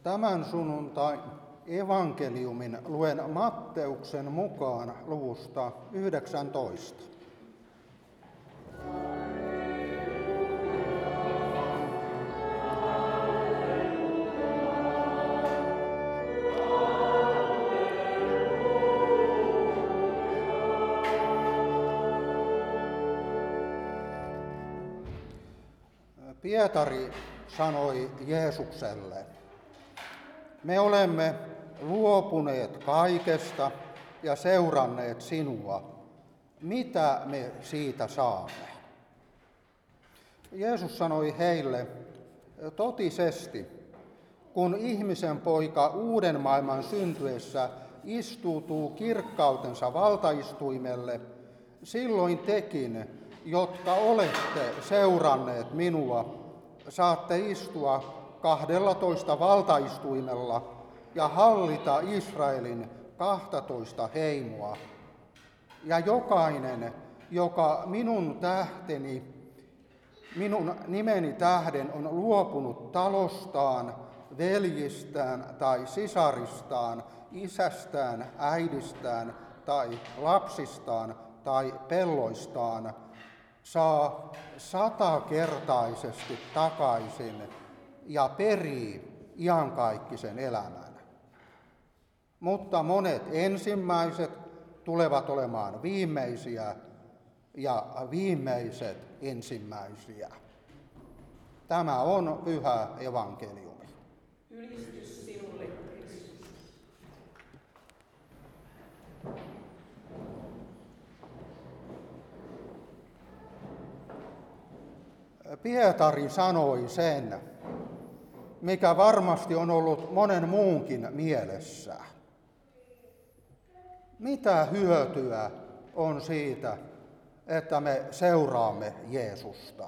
Tämän sunnuntain evankeliumin luen Matteuksen mukaan luvusta 19. Pietari sanoi Jeesukselle: me olemme luopuneet kaikesta ja seuranneet sinua. Mitä me siitä saamme? Jeesus sanoi heille: totisesti, kun ihmisen poika uuden maailman syntyessä istuutuu kirkkautensa valtaistuimelle, silloin tekin, jotka olette seuranneet minua, saatte istua 12 valtaistuimella ja hallita Israelin 12 heimoa. Ja jokainen, joka minun nimeni tähden on luopunut talostaan, veljistään tai sisaristaan, isästään, äidistään tai lapsistaan tai pelloistaan, saa 100-kertaisesti takaisin ja perii iankaikkisen elämän. Mutta monet ensimmäiset tulevat olemaan viimeisiä ja viimeiset ensimmäisiä. Tämä on pyhä evankeliumi. Ylistys sinulle, Kristus. Pietari sanoi sen, mikä varmasti on ollut monen muunkin mielessä. Mitä hyötyä on siitä, että me seuraamme Jeesusta?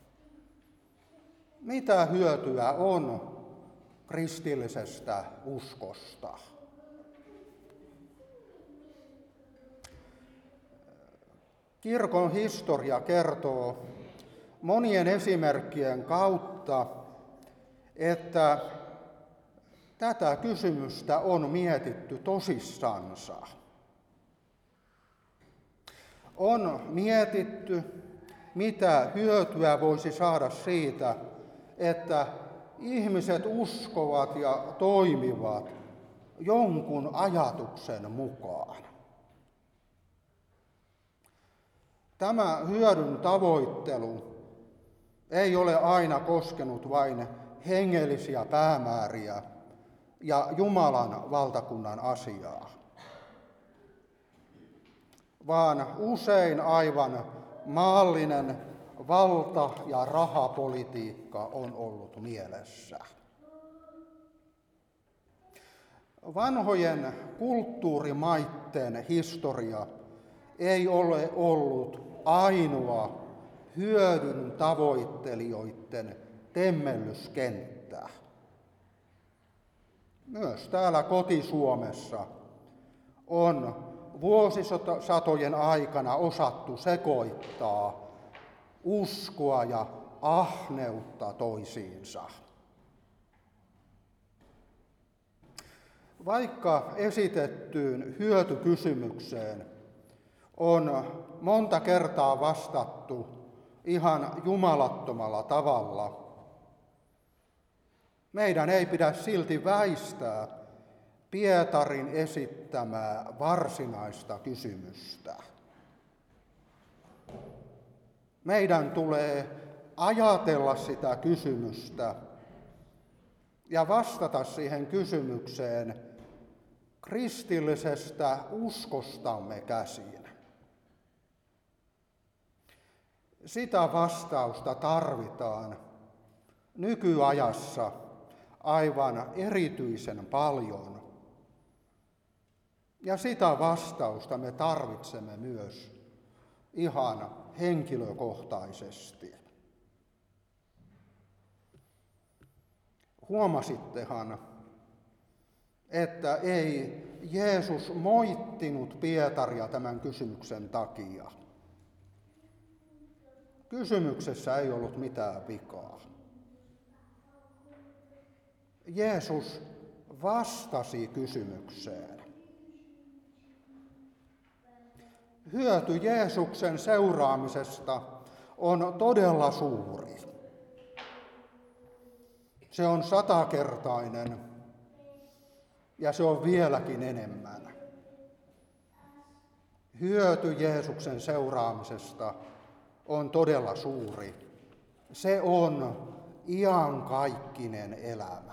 Mitä hyötyä on kristillisestä uskosta? Kirkon historia kertoo monien esimerkkien kautta, että tätä kysymystä on mietitty tosissansa. On mietitty, mitä hyötyä voisi saada siitä, että ihmiset uskovat ja toimivat jonkun ajatuksen mukaan. Tämä hyödyn tavoittelu ei ole aina koskenut vain hengellisiä päämääriä ja Jumalan valtakunnan asiaa, vaan usein aivan maallinen valta- ja rahapolitiikka on ollut mielessä. Vanhojen kulttuurimaitten historia ei ole ollut ainoa hyödyn tavoittelijoiden temmellyskenttää. Myös täällä koti-Suomessa on vuosisatojen aikana osattu sekoittaa uskoa ja ahneutta toisiinsa. Vaikka esitettyyn hyötykysymykseen on monta kertaa vastattu ihan jumalattomalla tavalla, meidän ei pidä silti väistää Pietarin esittämää varsinaista kysymystä. Meidän tulee ajatella sitä kysymystä ja vastata siihen kysymykseen kristillisestä uskostamme käsin. Sitä vastausta tarvitaan nykyajassa aivan erityisen paljon. Ja sitä vastausta me tarvitsemme myös ihan henkilökohtaisesti. Huomasittehan, että ei Jeesus moittinut Pietaria tämän kysymyksen takia. Kysymyksessä ei ollut mitään vikaa. Jeesus vastasi kysymykseen. Hyöty Jeesuksen seuraamisesta on todella suuri. Se on 100-kertainen ja se on vieläkin enemmän. Hyöty Jeesuksen seuraamisesta on todella suuri. Se on iankaikkinen elämä.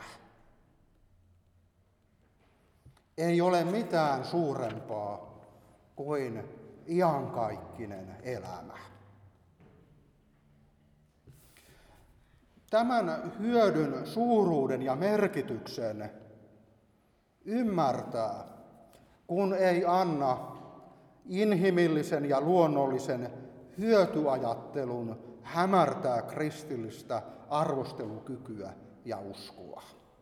Ei ole mitään suurempaa kuin iankaikkinen elämä. Tämän hyödyn suuruuden ja merkityksen ymmärtää, kun ei anna inhimillisen ja luonnollisen hyötyajattelun hämärtää kristillistä arvostelukykyä ja uskoa.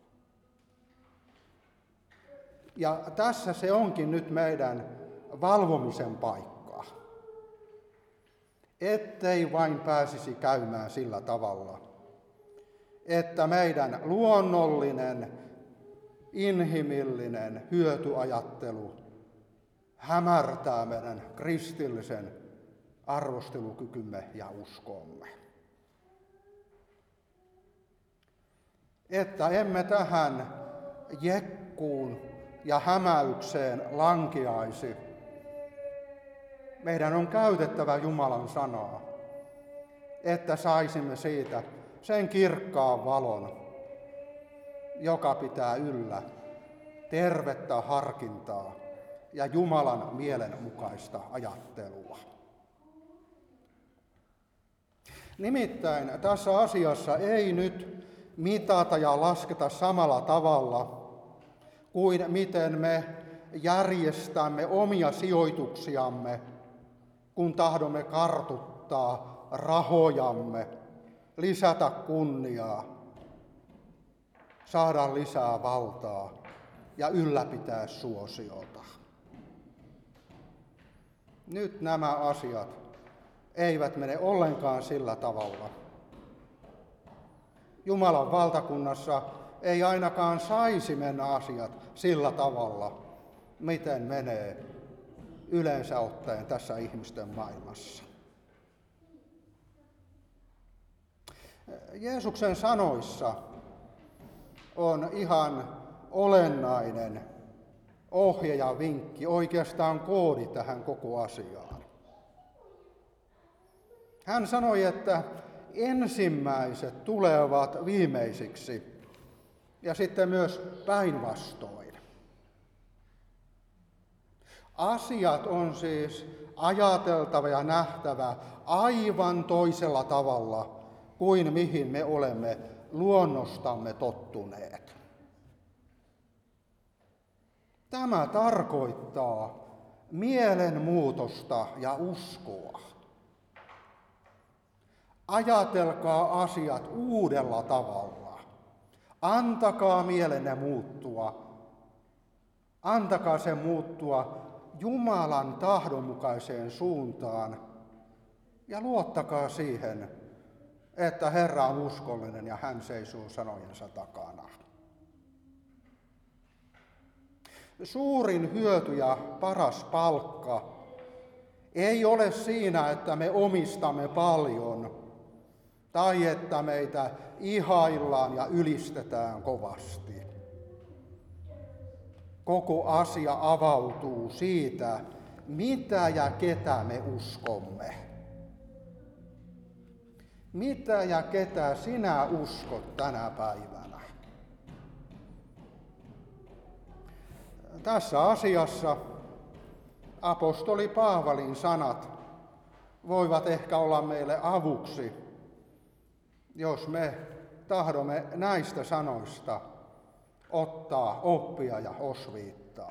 Ja tässä se onkin nyt meidän valvomisen paikka, ettei vain pääsisi käymään sillä tavalla, että meidän luonnollinen, inhimillinen hyötyajattelu hämärtää meidän kristillisen arvostelukykymme ja uskomme. Että emme tähän jekkuun ja hämäykseen lankeaisi. Meidän on käytettävä Jumalan sanaa, että saisimme siitä sen kirkkaan valon, joka pitää yllä tervettä harkintaa ja Jumalan mielenmukaista ajattelua. Nimittäin tässä asiassa ei nyt mitata ja lasketa samalla tavalla kuin miten me järjestämme omia sijoituksiamme, kun tahdomme kartuttaa rahojamme, lisätä kunniaa, saada lisää valtaa ja ylläpitää suosiota. Nyt nämä asiat eivät mene ollenkaan sillä tavalla. Jumalan valtakunnassa ei ainakaan saisi mennä asiat sillä tavalla, miten menee yleensä ottaen tässä ihmisten maailmassa. Jeesuksen sanoissa on ihan olennainen ohje ja vinkki, oikeastaan koodi tähän koko asiaan. Hän sanoi, että ensimmäiset tulevat viimeisiksi ja sitten myös päinvastoin. Asiat on siis ajateltava ja nähtävä aivan toisella tavalla kuin mihin me olemme luonnostamme tottuneet. Tämä tarkoittaa mielenmuutosta ja uskoa. Ajatelkaa asiat uudella tavalla. Antakaa mielenne muuttua. Antakaa sen muuttua Jumalan tahdonmukaiseen suuntaan ja luottakaa siihen, että Herra on uskollinen ja hän seisoo sanojensa takana. Suurin hyöty ja paras palkka ei ole siinä, että me omistamme paljon tai että meitä ihaillaan ja ylistetään kovasti. Koko asia avautuu siitä, mitä ja ketä me uskomme. Mitä ja ketä sinä uskot tänä päivänä? Tässä asiassa apostoli Paavalin sanat voivat ehkä olla meille avuksi, jos me tahdomme näistä sanoista ottaa oppia ja osviittaa.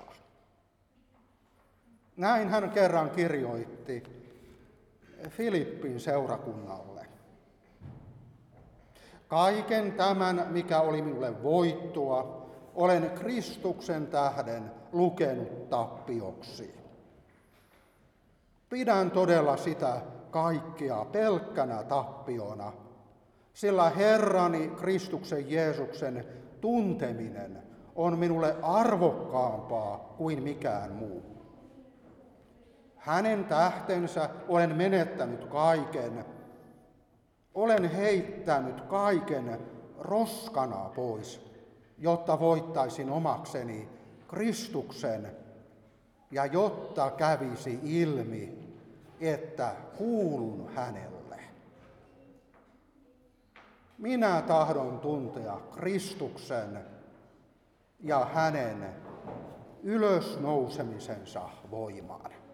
Näin hän kerran kirjoitti Filippin seurakunnalle. Kaiken tämän, mikä oli minulle voittoa, olen Kristuksen tähden lukenut tappioksi. Pidän todella sitä kaikkea pelkkänä tappiona, sillä Herrani Kristuksen Jeesuksen tunteminen on minulle arvokkaampaa kuin mikään muu. Hänen tähtensä olen menettänyt kaiken. Olen heittänyt kaiken roskana pois, jotta voittaisin omakseni Kristuksen ja jotta kävisi ilmi, että kuulun hänelle. Minä tahdon tuntea Kristuksen ja hänen ylösnousemisensa voiman.